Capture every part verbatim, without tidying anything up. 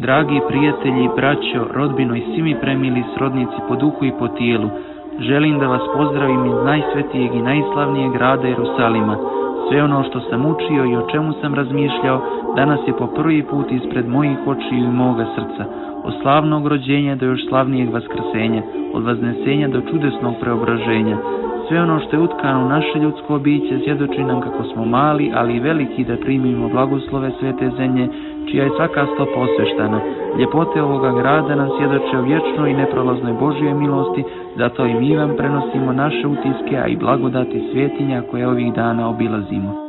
Dragi prijatelji, braćo, rodbino i svi mi premili srodnici po duhu i po tijelu, želim da vas pozdravim iz najsvetijeg i najslavnijeg grada Jerusalima. Sve ono što sam učio i o čemu sam razmišljao, danas je po prvi put ispred mojih očiju i moga srca. Od slavnog rođenja do još slavnijeg vaskrsenja, od vaznesenja do čudesnog preobraženja. Sve ono što je utkano u naše ljudsko biće svjedoči nam kako smo mali, ali i veliki da primimo blagoslove svete zemlje, čija je svaka stopa osveštana. Ljepote ovoga grada nam svjedoče o vječnoj i neprolaznoj Božjoj milosti, zato i mi vam prenosimo naše utiske, a i blagodati svetinja koje ovih dana obilazimo.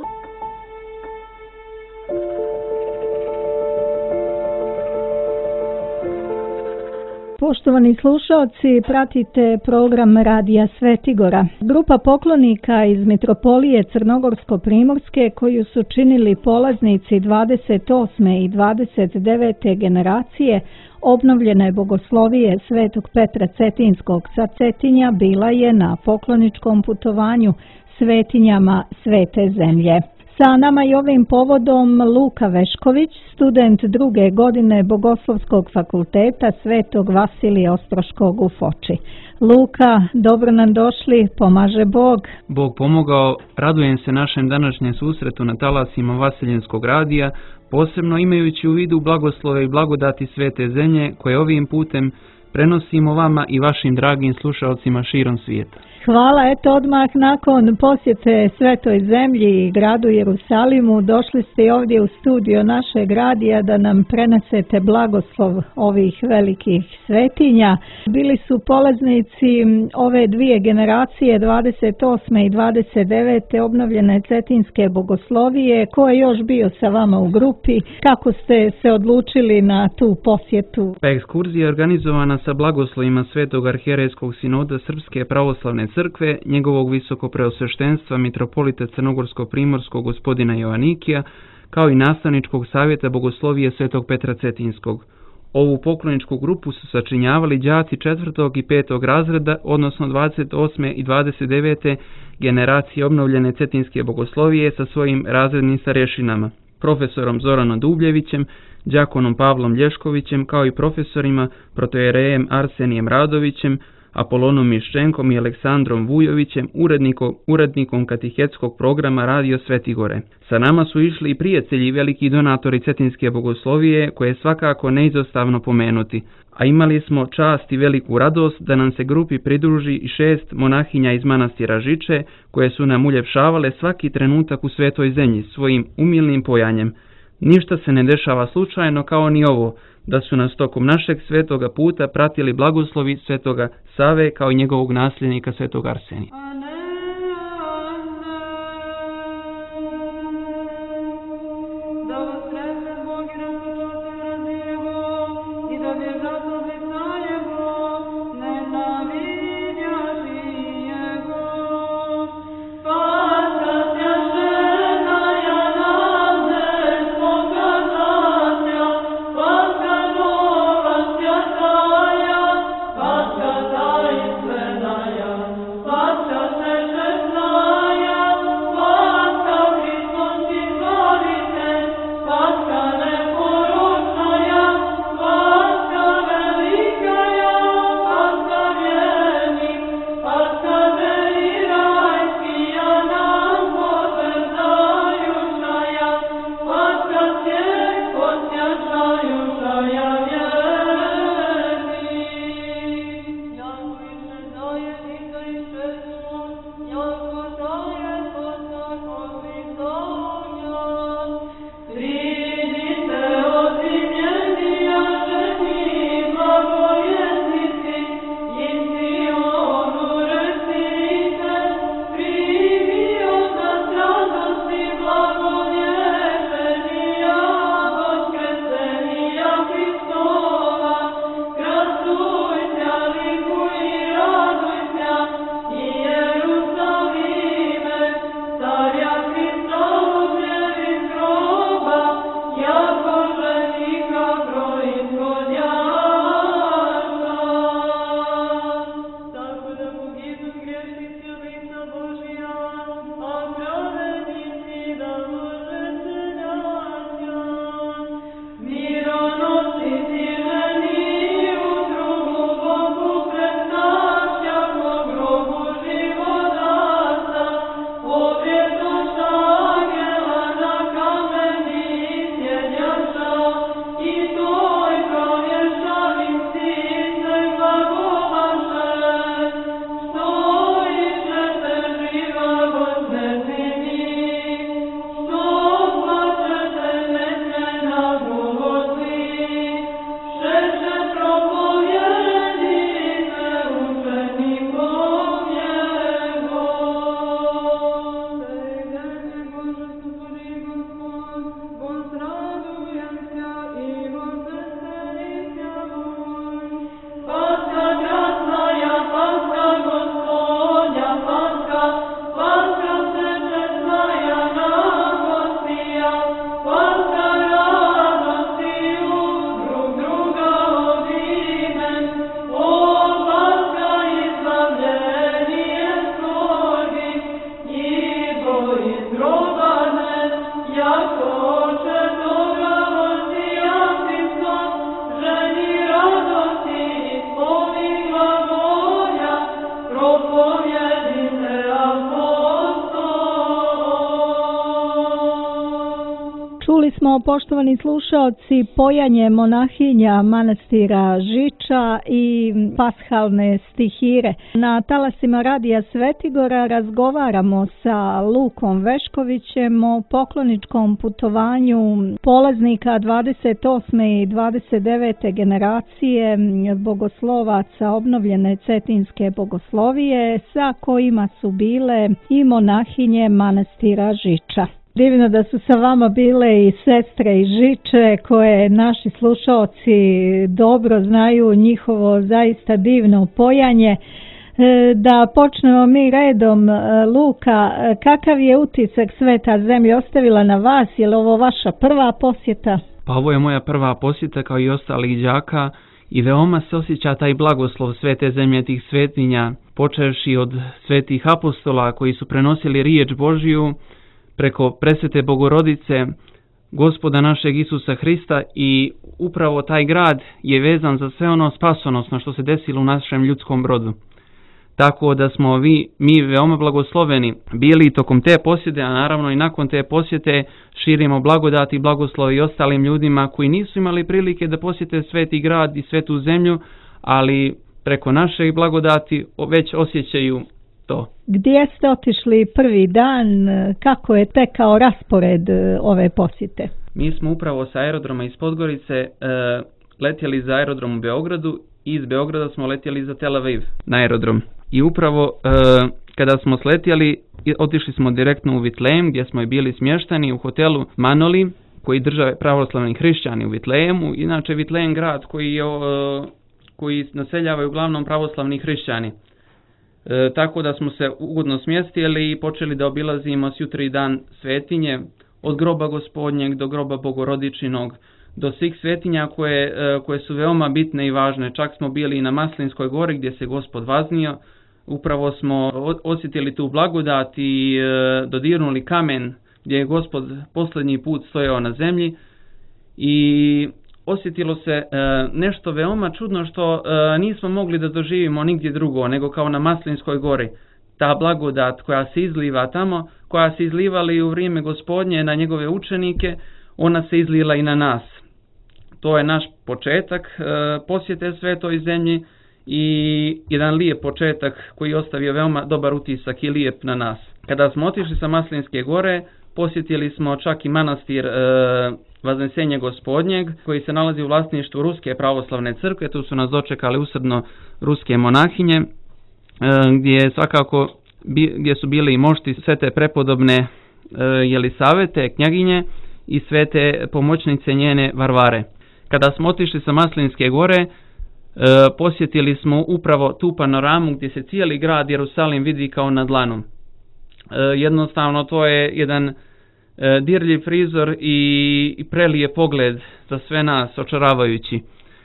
Poštovani slušalci, pratite program Radija Svetigora. Grupa poklonika iz Mitropolije Crnogorsko-Primorske, koju su činili polaznici dvadeset osme i dvadeset devete generacije obnovljene bogoslovije Svetog Petra Cetinskog sa Cetinja, bila je na pokloničkom putovanju svetinjama Svete zemlje. Sa nama i ovim povodom Luka Vešković, student druge godine Bogoslovskog fakulteta Svetog Vasilija Ostroškog u Foči. Luka, dobro nam došli, pomaže Bog. Bog pomogao, radujem se našem današnjem susretu na talasima Vasiljenskog radija, posebno imajući u vidu blagoslove i blagodati Svete zemlje koje ovim putem prenosimo vama i vašim dragim slušalcima širom svijeta. Hvala, eto odmah nakon posjete Svetoj zemlji i gradu Jerusalimu došli ste ovdje u studio našeg radija da nam prenesete blagoslov ovih velikih svetinja. Bili su polaznici ove dvije generacije, dvadeset osme i dvadeset devete obnovljene cetinske bogoslovije. Ko je još bio sa vama u grupi? Kako ste se odlučili na tu posjetu? Pa ekskurzija je organizovana sa blagoslovima Svetog arhijerejskog sinoda Srpske pravoslavne crkve, njegovog visokopreosveštenstva mitropolita Crnogorsko-Primorskog gospodina Jovanikija, kao i nastavničkog savjeta bogoslovije Svetog Petra Cetinskog. Ovu pokloničku grupu su sačinjavali đaci četvrtog i petog razreda, odnosno dvadeset osme i dvadeset devete generacije obnovljene cetinske bogoslovije sa svojim razrednim starješinama, profesorom Zoranom Dubljevićem, đakonom Pavlom Lješkovićem, kao i profesorima protojerejem Arsenijem Radovićem, Apolonom Miščenkom i Aleksandrom Vujovićem, urednikom, urednikom katehetskog programa Radio Svetigore. Sa nama su išli i prijatelji i veliki donatori cetinske bogoslovije, koje je svakako neizostavno pomenuti, a imali smo čast i veliku radost da nam se grupi pridruži i šest monahinja iz manastira Žiče, koje su nam uljepšavale svaki trenutak u Svetoj zemlji svojim umilnim pojanjem. Ništa se ne dešava slučajno kao ni ovo, da su nas tokom našeg svetoga puta pratili blagoslovi Svetoga Save kao i njegovog nasljednika Svetog Arsenija. Paska smo, poštovani slušaoci, pojanje monahinja manastira Žiča i pashalne stihire. Na talasima Radija Svetigora razgovaramo sa Lukom Veškovićem o pokloničkom putovanju polaznika dvadeset osme i dvadeset devete generacije bogoslovaca obnovljene Cetinske bogoslovije, sa kojima su bile i monahinje manastira Žiča. Divno da su sa vama bile i sestre iz Žiče, koje naši slušaoci dobro znaju njihovo zaista divno pojanje. Da počnemo mi redom. Luka, kakav je utisak Sveta zemlja ostavila na vas? Je li ovo vaša prva posjeta? Pa ovo je moja prva posjeta kao i ostalih đaka i veoma se osjeća taj blagoslov Svete zemlje, tih svetinja, počevši od svetih apostola koji su prenosili riječ Božiju preko presvete Bogorodice, Gospoda našeg Isusa Hrista, i upravo taj grad je vezan za sve ono spasonosno što se desilo u našem ljudskom rodu. Tako da smo vi, mi veoma blagosloveni bili tokom te posjete, a naravno i nakon te posjete širimo blagodati i blagoslov i ostalim ljudima koji nisu imali prilike da posjete sveti grad i svetu zemlju, ali preko naše blagodati već osjećaju to. Gdje ste otišli prvi dan? Kako je tekao raspored ove posjete? Mi smo upravo sa aerodroma iz Podgorice e, letjeli za aerodrom u Beogradu i iz Beograda smo letjeli za Tel Aviv na aerodrom. I upravo e, kada smo sletjeli, otišli smo direktno u Vitlejem gdje smo i bili smješteni u hotelu Manoli koji drže pravoslavni hrišćani u Vitlejemu. Inače Vitlejem grad koji, je, e, koji naseljavaju uglavnom pravoslavni hrišćani. E, tako da smo se ugodno smjestili i počeli da obilazimo sjutri dan svetinje, od groba Gospodnjeg do groba Bogorodičinog, do svih svetinja koje, e, koje su veoma bitne i važne. Čak smo bili i na Maslinskoj gori gdje se Gospod vaznio. Upravo smo osjetili tu blagodat i e, dodirnuli kamen gdje je Gospod posljednji put stojao na zemlji i osjetilo se e, nešto veoma čudno što e, nismo mogli da doživimo nigdje drugo nego kao na Maslinskoj gori. Ta blagodat koja se izliva tamo, koja se izlivala i u vrijeme Gospodnje na njegove učenike, ona se izlila i na nas. To je naš početak e, posjete svetoj zemlji i jedan lijep početak koji je ostavio veoma dobar utisak i lijep na nas. Kada smo otišli sa Maslinske gore, posjetili smo čak i manastir e, Vaznesenje Gospodnjeg koji se nalazi u vlasništvu Ruske pravoslavne crkve. Tu su nas dočekali usrdno ruske monahinje e, gdje je svakako bi, gdje su bili i mošti svete prepodobne e, Jelisavete, knjaginje, i svete pomoćnice njene Varvare. Kada smo otišli sa Maslinske gore, e, posjetili smo upravo tu panoramu gdje se cijeli grad Jerusalim vidi kao na dlanu. E, jednostavno to je jedan e, dirljiv prizor i, i prelije pogled za sve nas, očaravajući.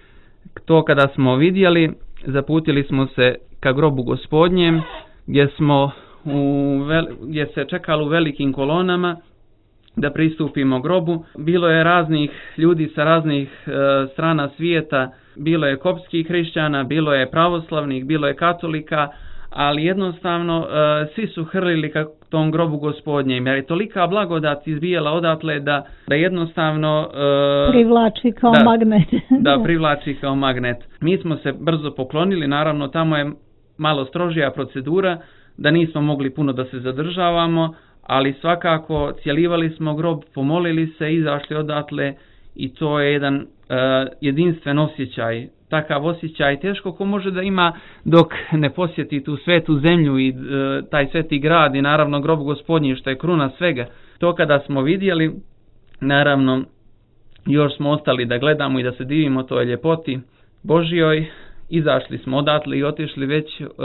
To kada smo vidjeli, zaputili smo se ka grobu Gospodnjem gdje smo u vel, gdje se čekalo u velikim kolonama da pristupimo grobu. Bilo je raznih ljudi sa raznih e, strana svijeta, bilo je koptskih hrišćana, bilo je pravoslavnih, bilo je katolika, ali jednostavno e, svi su hrlili ka tom grobu Gospodnjem, jer je tolika blagodat izbijala odatle da, da jednostavno e, privlači kao da, magnet. da, privlači kao magnet. Mi smo se brzo poklonili, naravno tamo je malo strožija procedura, da nismo mogli puno da se zadržavamo, ali svakako cjelivali smo grob, pomolili se, izašli odatle i to je jedan uh, jedinstven osjećaj. Takav osjećaj teško ko može da ima dok ne posjeti tu svetu zemlju i uh, taj sveti grad i naravno grob Gospodnji što je kruna svega. To kada smo vidjeli, naravno još smo ostali da gledamo i da se divimo toj ljepoti Božjoj. Izašli smo odatle i otišli već uh,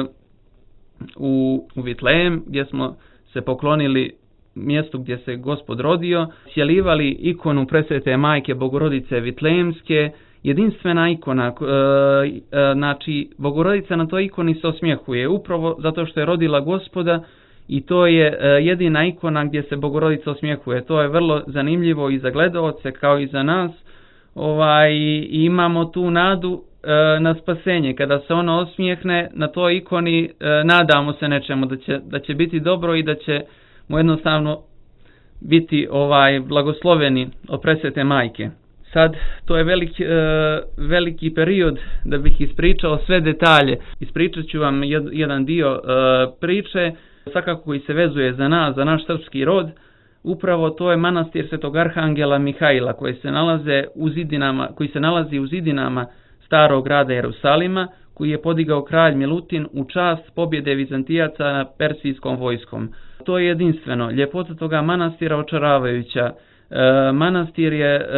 u, u Vitlejem gdje smo se poklonili mjestu gdje se Gospod rodio, sjelivali ikonu presvete majke Bogorodice Vitlejemske, jedinstvena ikona, e, e, znači Bogorodica na toj ikoni se osmjehuje upravo zato što je rodila Gospoda i to je e, jedina ikona gdje se Bogorodica osmjehuje. To je vrlo zanimljivo i za gledaoce kao i za nas. Ovaj, i imamo tu nadu e, na spasenje. Kada se ona osmijehne na toj ikoni, e, nadamo se nečemu da će, da će biti dobro i da će mu jednostavno biti ovaj blagosloveni od presvete majke. Sad, to je veliki, e, veliki period da bih ispričao sve detalje. Ispričat ću vam jed, jedan dio e, priče, svakako koji se vezuje za nas, za naš srpski rod. Upravo to je manastir Svetog Arhangela Mihaila koji se nalaze u zidinama, koji se nalazi u zidinama starog grada Jerusalima, koji je podigao kralj Milutin u čast pobjede Vizantijaca na persijskom vojskom. To je jedinstveno. Ljepota toga manastira očaravajuća. E, manastir je e,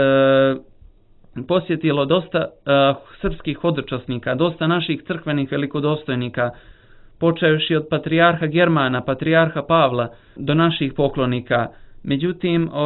posjetilo dosta e, srpskih hodočasnika, dosta naših crkvenih velikodostojnika, počevši od patrijarha Germana, patrijarha Pavla do naših poklonika. Međutim, e,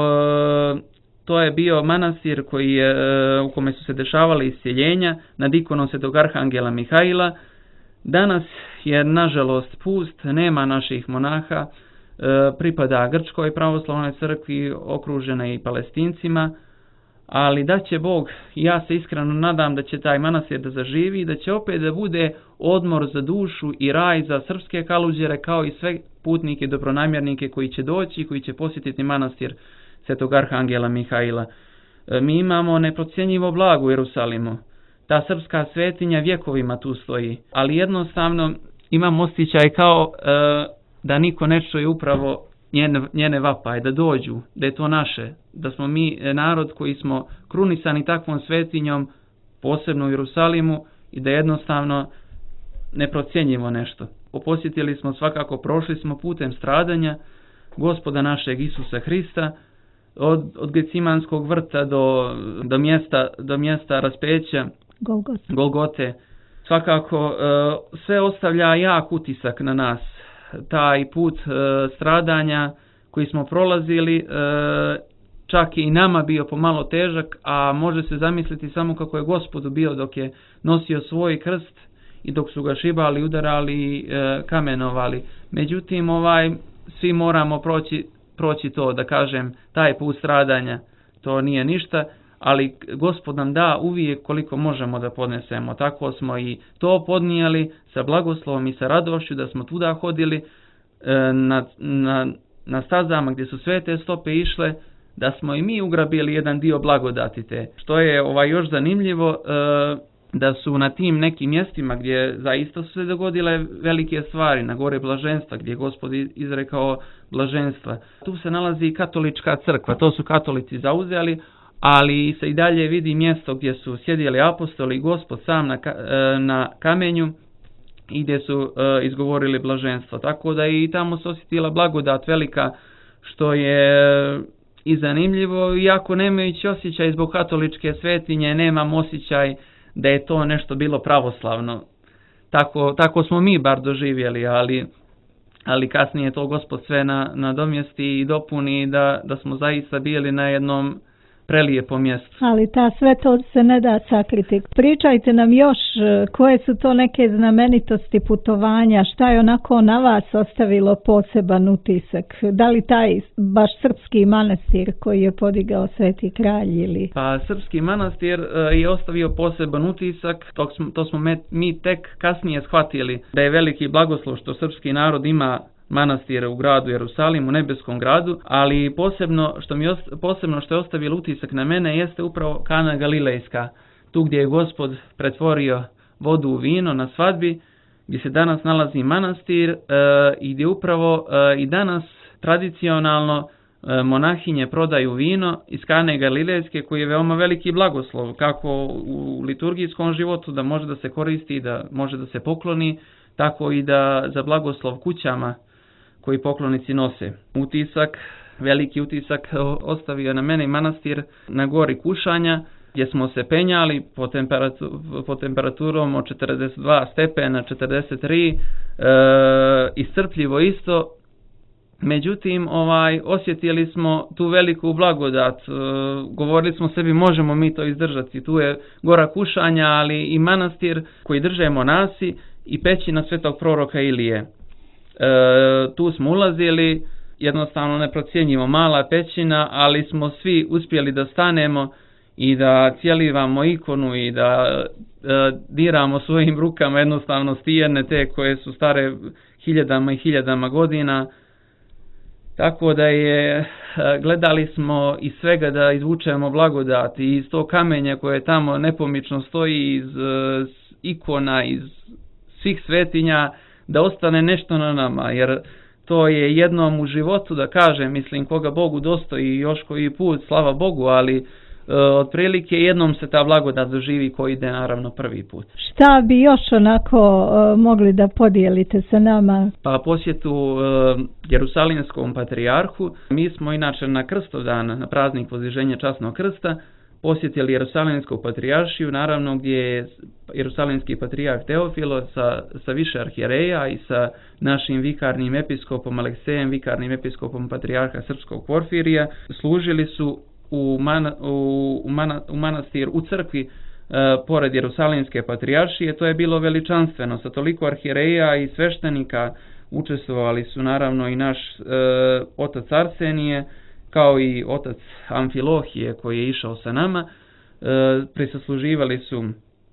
to je bio manastir koji je, u kome su se dešavali isceljenja nad ikonom Svetog Arhangela Mihaila. Danas je nažalost pust, nema naših monaha, pripada Grčkoj pravoslavnoj crkvi, okružena i Palestincima, ali da će Bog, ja se iskreno nadam da će taj manastir da zaživi i da će opet da bude odmor za dušu i raj za srpske kaluđere kao i sve putnike, dobronamjernike koji će doći i koji će posjetiti manastir Svetog Arhangela Mihaila. Mi imamo neprocjenjivo blago u Jerusalimu. Ta srpska svetinja vjekovima tu stoji, ali jednostavno imam osjećaj kao e, da niko ne čuje upravo njene, njene vapaje, da dođu, da je to naše, da smo mi narod koji smo krunisani takvom svetinjom, posebno u Jerusalimu, i da jednostavno ne procjenjimo nešto. Posjetili smo svakako, prošli smo putem stradanja Gospoda našeg Isusa Hrista, od, od Gecimanskog vrta do, do, mjesta, do mjesta raspeća Golgote. Golgote. Svakako sve ostavlja jak utisak na nas. Taj put stradanja koji smo prolazili, čak i nama bio pomalo težak, a može se zamisliti samo kako je Gospodu bio dok je nosio svoj krst i dok su ga šibali, udarali, kamenovali. Međutim, ovaj, svi moramo proći proći to, da kažem, taj put stradanja, to nije ništa, ali Gospod nam da uvijek koliko možemo da podnesemo. Tako smo i to podnijeli sa blagoslovom i sa radošću, da smo tuda hodili na, na, na stazama gdje su sve te stope išle, da smo i mi ugrabili jedan dio blagodati te. Što je ovaj još zanimljivo, da su na tim nekim mjestima gdje zaista su se dogodile velike stvari, na gore blaženstva, gdje je Gospod izrekao blaženstva. Tu se nalazi i katolička crkva, to su katolici zauzeli, ali se i dalje vidi mjesto gdje su sjedili apostoli i Gospod sam na, na kamenju i gdje su uh, izgovorili blaženstvo. Tako da i tamo se osjetila blagodat velika, što je i zanimljivo, iako nemajući osjećaj zbog katoličke svetinje, nemam osjećaj da je to nešto bilo pravoslavno. Tako, tako smo mi bar doživjeli, ali, ali kasnije to Gospod sve na, nadomjesti i dopuni da, da smo zaista bili na jednom prelijepo mjestu. Ali ta svetost se ne da sakriti. Pričajte nam još koje su to neke znamenitosti putovanja, šta je onako na vas ostavilo poseban utisak. Da li taj baš srpski manastir koji je podigao Sveti kralj ili... Pa srpski manastir je ostavio poseban utisak, to smo, to smo me, mi tek kasnije shvatili da je veliki blagoslov što srpski narod ima manastire u gradu Jerusalimu, nebeskom gradu, ali posebno što mi osta, posebno što je ostavilo utisak na mene jeste upravo Kana Galilejska, tu gdje je Gospod pretvorio vodu u vino na svadbi, gdje se danas nalazi manastir e, i gdje upravo e, i danas tradicionalno e, monahinje prodaju vino iz Kane Galilejske, koji je veoma veliki blagoslov, kako u liturgijskom životu da može da se koristi, da može da se pokloni, tako i da za blagoslov kućama koji poklonici nose. Utisak, veliki utisak ostavio na mene manastir na gori Kušanja, gdje smo se penjali po, temperatu, po temperaturom od četrdeset dva stepena, četrdeset tri, e, iscrpljivo isto. Međutim, ovaj, osjetili smo tu veliku blagodat, e, govorili smo sebi možemo mi to izdržati. Tu je gora Kušanja, ali i manastir koji drže monasi i pećina svetog proroka Ilije. E, tu smo ulazili, jednostavno neprocjenjivo mala pećina, ali smo svi uspjeli da stanemo i da cijelivamo ikonu i da e, diramo svojim rukama jednostavno stijene te koje su stare hiljadama i hiljadama godina. Tako da je, gledali smo iz svega da izvučemo blagodat i iz to kamenja koje tamo nepomično stoji, iz ikona, iz svih svetinja, da ostane nešto na nama, jer to je jednom u životu, da kažem, mislim, koga Bogu dostoji još koji put, slava Bogu, ali e, otprilike jednom se ta blagodat doživi koji ide naravno prvi put. Šta bi još onako e, mogli da podijelite sa nama? Pa posjetu e, Jerusalimskom patrijarhu. Mi smo inače na Krstovdan, na praznik Voziženja časnog krsta, posjetili Jerusalimsku patrijaršiju, naravno gdje je Jerusalimski patrijarh Teofilo sa, sa više arhijereja i sa našim vikarnim episkopom Aleksejem, vikarnim episkopom patrijarha Srpskog Porfirija, služili su u, mana, u, u, mana, u manastir, u crkvi e, pored Jerusalimske patrijaršije. To je bilo veličanstveno, sa toliko arhijereja i sveštenika učestvovali su naravno i naš e, otac Arsenije, kao i otac Amfilohije koji je išao sa nama, e, prisluživali su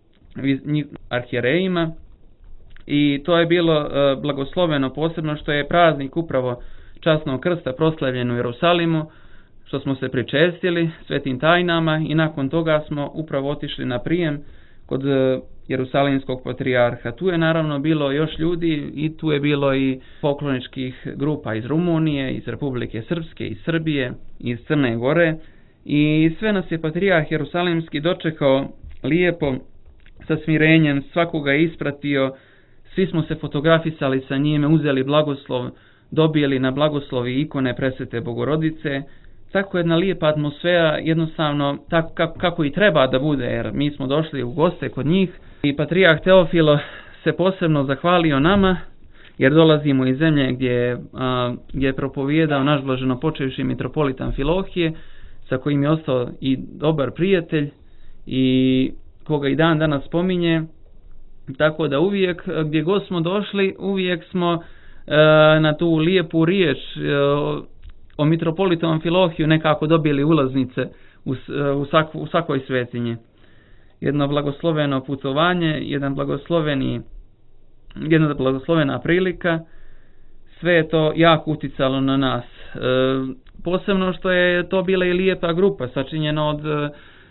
arhijerejima i to je bilo e, blagosloveno, posebno što je praznik upravo časnog krsta proslavljen u Jerusalimu, što smo se pričestili svetim tajnama i nakon toga smo upravo otišli na prijem kod e, Jerusalimskog patrijarha. Tu je naravno bilo još ljudi i tu je bilo i pokloničkih grupa iz Rumunije, iz Republike Srpske, iz Srbije, iz Crne Gore i sve nas je patrijarh Jerusalimski dočekao lijepo, sa smirenjem, svakoga je ispratio, svi smo se fotografisali sa njime, uzeli blagoslov, dobili na blagoslovi ikone Presvete Bogorodice. Tako jedna lijepa atmosfera, jednostavno tako kako, kako i treba da bude, jer mi smo došli u goste kod njih i patrijarh Teofilo se posebno zahvalio nama, jer dolazimo iz zemlje gdje, a, gdje je propovijedao naš blaženopočevši mitropolit Amfilohije, sa kojim je ostao i dobar prijatelj i koga i dan danas spominje. Tako da uvijek gdje god smo došli, uvijek smo a, na tu lijepu riječ a, o mitropolitu Amfilohiju nekako dobili ulaznice u, u, svako, u svakoj svetinji. Jedno blagosloveno putovanje, jedan blagosloveni, jedna blagoslovena prilika, sve je to jako uticalo na nas. E, posebno što je to bila i lijepa grupa, sačinjena od e,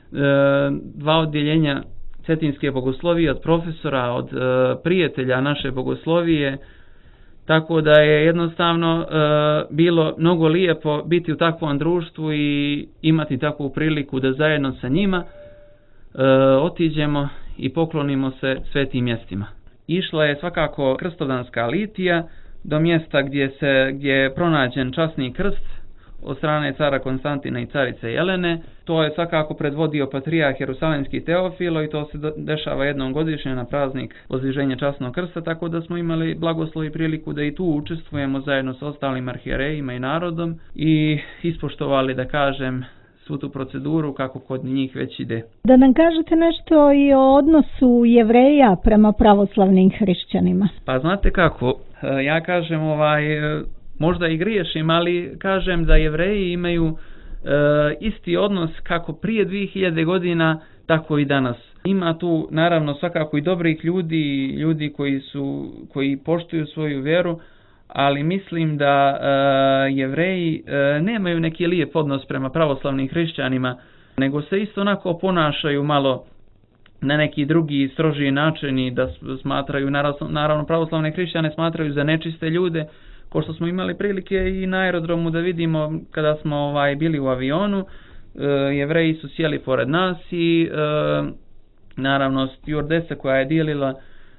dva odjeljenja cetinske bogoslovije, od profesora, od e, prijatelja naše bogoslovije, tako da je jednostavno e, bilo mnogo lijepo biti u takvom društvu i imati takvu priliku da zajedno sa njima e, otiđemo i poklonimo se svetim mjestima. Išla je svakako krstovdanska litija do mjesta gdje, se, gdje je pronađen časni krst od strane cara Konstantina i carice Jelene. To je svakako predvodio patrijarh Jerusalimski Teofilo i to se dešava jednom godišnje na praznik Voziženja časnog krsta, tako da smo imali blagoslov i priliku da i tu učestvujemo zajedno sa ostalim arhijerejima i narodom i ispoštovali, da kažem, svu tu proceduru kako kod njih već ide. Da nam kažete nešto i o odnosu Jevreja prema pravoslavnim hrišćanima. Pa znate kako, ja kažem ovaj... možda i griješim, ali kažem da Jevreji imaju e, isti odnos kako prije dvije hiljade godina, tako i danas. Ima tu naravno svakako i dobrih ljudi, ljudi koji su koji poštuju svoju vjeru, ali mislim da e, Jevreji e, nemaju neki lijep odnos prema pravoslavnim hrišćanima, nego se isto onako ponašaju malo na neki drugi strožiji način i da smatraju, naravno pravoslavne hrišćane smatraju za nečiste ljude, ko što smo imali prilike i na aerodromu da vidimo kada smo ovaj bili u avionu, e, Jevreji su sjeli pored nas i e, naravno stjuardesa koja je dijelila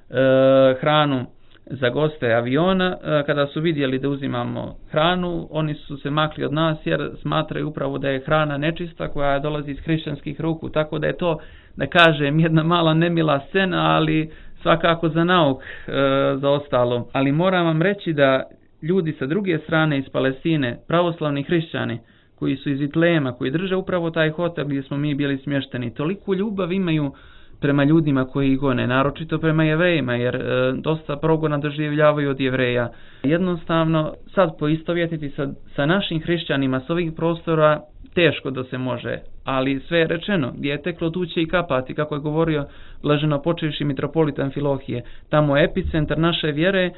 e, hranu za goste aviona, e, kada su vidjeli da uzimamo hranu, oni su se makli od nas jer smatraju upravo da je hrana nečista koja dolazi iz hrišćanskih ruku, tako da je to, da kažem, jedna mala nemila scena, ali svakako za nauk e, za ostalo. Ali moram vam reći da ljudi sa druge strane iz Palestine, pravoslavni hrišćani, koji su iz Vitlejema, koji drže upravo taj hotel gdje smo mi bili smješteni, toliko ljubav imaju prema ljudima koji ih gone, naročito prema Jevrejima, jer e, dosta progona doživljavaju od Jevreja. Jednostavno, sad poistovjetiti sa, sa našim hrišćanima s ovih prostora teško da se može, ali sve je rečeno, gdje je teklo tu će i kapati, kako je govorio blaženopočevši mitropolit Amfilohije. Tamo je epicentar naše vjere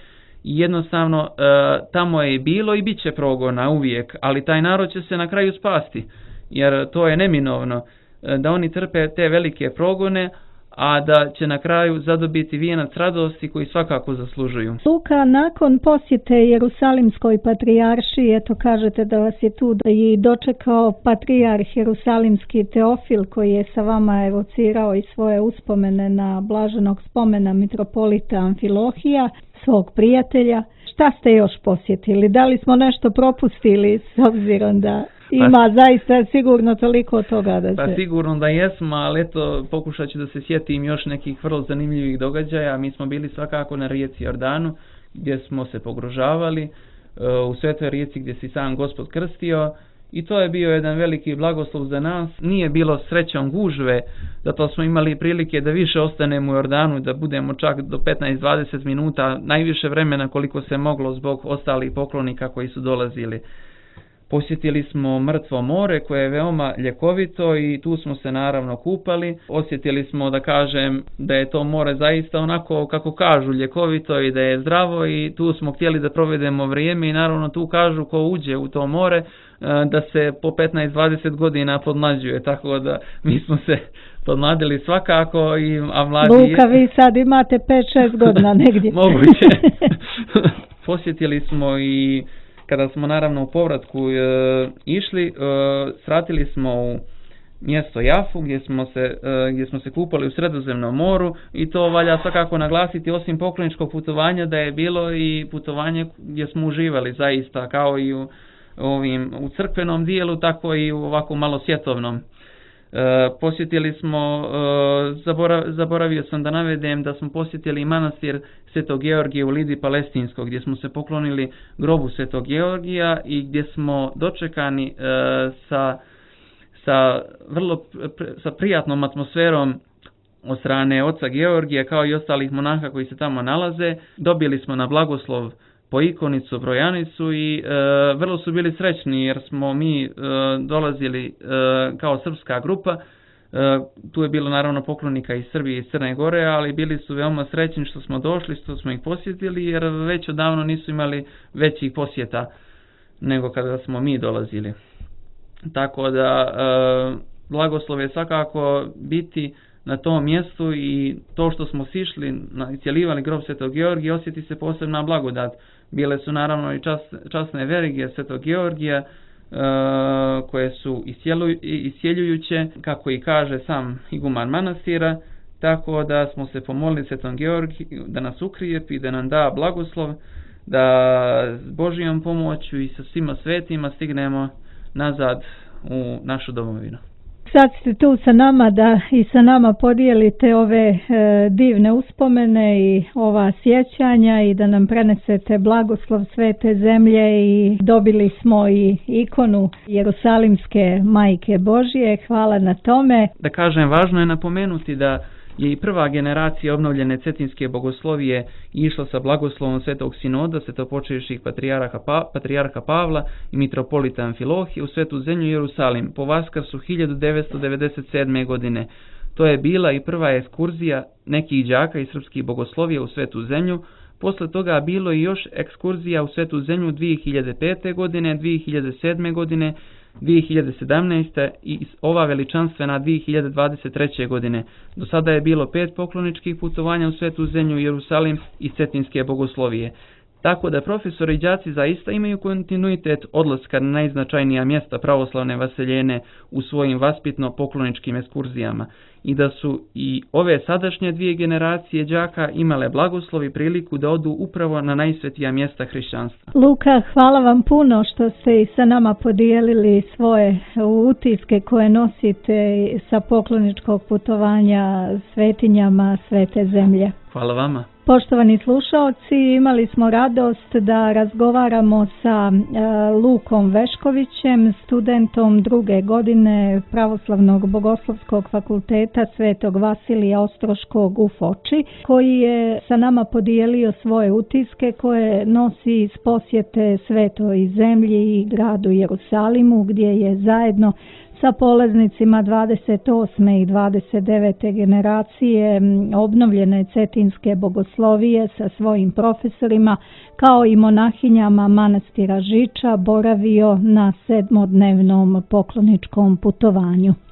i jednostavno tamo je bilo i bit će progona uvijek, ali taj narod će se na kraju spasti, jer to je neminovno da oni trpe te velike progone, a da će na kraju zadobiti vijenac radosti koji svakako zaslužuju. Luka, nakon posjete Jerusalimskoj patrijaršiji, eto kažete da vas je tu i dočekao patrijarh Jerusalimski Teofil, koji je sa vama evocirao i svoje uspomene na blaženog spomena mitropolita Amfilohija, svog prijatelja. Šta ste još posjetili? Da li smo nešto propustili s obzirom da ima pa, zaista sigurno toliko toga da se... Pa sigurno da jesmo, ali eto pokušat ću da se sjetim još nekih vrlo zanimljivih događaja. Mi smo bili svakako na rijeci Jordanu gdje smo se pogrožavali, u svetoj rijeci gdje se sam Gospod krstio, i to je bio jedan veliki blagoslov za nas. Nije bilo srećom gužve, zato smo imali prilike da više ostanemo u Jordanu, da budemo čak do petnaest do dvadeset minuta, najviše vremena koliko se moglo zbog ostalih poklonika koji su dolazili. Posjetili smo Mrtvo more koje je veoma ljekovito i tu smo se naravno kupali. Osjetili smo, da kažem, da je to more zaista onako kako kažu ljekovito i da je zdravo, i tu smo htjeli da provedemo vrijeme, i naravno tu kažu ko uđe u to more da se po petnaest do dvadeset godina podmlađuje, tako da mi smo se podmladili svakako. I, a mladi... Luka, vi sad imate pet šest godina negdje. Moguće. Posjetili smo i kada smo naravno u povratku e, išli, e, sratili smo u mjesto Jafu gdje smo, se, e, gdje smo se kupali u Sredozemnom moru, i to valja svakako naglasiti, osim pokloničkog putovanja, da je bilo i putovanje gdje smo uživali zaista, kao i u, ovim, u crkvenom dijelu, tako i u ovako malo svjetovnom. E, posjetili smo, e, zaborav, zaboravio sam da navedem da smo posjetili manastir Svetog Georgija u Lidi Palestinskog, gdje smo se poklonili grobu Svetog Georgija i gdje smo dočekani e, sa, sa vrlo sa prijatnom atmosferom od strane oca Georgija, kao i ostalih monaha koji se tamo nalaze. Dobili smo na blagoslov po ikonicu, brojanicu, i e, vrlo su bili srećni jer smo mi e, dolazili e, kao srpska grupa. E, tu je bilo naravno poklonika iz Srbije i iz Crne Gore, ali bili su veoma srećni što smo došli, što smo ih posjetili, jer već odavno nisu imali većih posjeta nego kada smo mi dolazili. Tako da e, blagoslov je svakako biti na tom mjestu, i to što smo sišli i cjelivali grob Svetog Georgija, osjeti se posebna blagodat. Bile su naravno i čas, časne verige Svetog Georgija e, koje su isjeljujuće, kako i kaže sam iguman manastira, tako da smo se pomolili Svetom Georgiju da nas ukrijepi, da nam da blagoslov, da s Božijom pomoću i sa svima svetima stignemo nazad u našu domovinu. Sad ste tu sa nama da i sa nama podijelite ove e, divne uspomene i ova sjećanja, i da nam prenesete blagoslov svete zemlje, i dobili smo i ikonu Jerusalimske Majke Božije. Hvala na tome. Da kažem, važno je napomenuti da je i prva generacija obnovljene cetinske bogoslovije išla sa blagoslovom Svetog Sinoda, svetopočevših patrijarha, pa, patrijarha Pavla i mitropolita Amfilohija u svetu zemlju Jerusalim po Vaskrsu hiljadu devetsto devedeset sedme. godine. To je bila i prva ekskurzija nekih đaka i srpskih bogoslovija u svetu zemlju. Posle toga bilo i još ekskurzija u svetu zemlju dvije hiljade pete. godine, dvije hiljade sedme. godine, dvije hiljade sedamnaeste. i ova veličanstvena dvije hiljade dvadeset treće. godine. Do sada je bilo pet pokloničkih putovanja u svetu zemlju Jerusalim i cetinske bogoslovije. Tako da profesori i đaci zaista imaju kontinuitet odlaska na najznačajnija mjesta pravoslavne vaseljene u svojim vaspitno-pokloničkim ekskurzijama, i da su i ove sadašnje dvije generacije đaka imale blagoslov i priliku da odu upravo na najsvetija mjesta hrišćanstva. Luka, hvala vam puno što ste i sa nama podijelili svoje utiske koje nosite sa pokloničkog putovanja svetinjama svete zemlje. Hvala vama. Poštovani slušaoci, imali smo radost da razgovaramo sa e, Lukom Veškovićem, studentom druge godine Pravoslavnog bogoslovskog fakulteta Svetog Vasilija Ostroškog u Foči, koji je sa nama podijelio svoje utiske koje nosi iz posjete Svetoj zemlji i gradu Jerusalimu, gdje je zajedno sa polaznicima dvadeset osme i dvadeset devete generacije obnovljene Cetinske bogoslovije sa svojim profesorima kao i monahinjama manastira Žiča boravio na sedmodnevnom pokloničkom putovanju.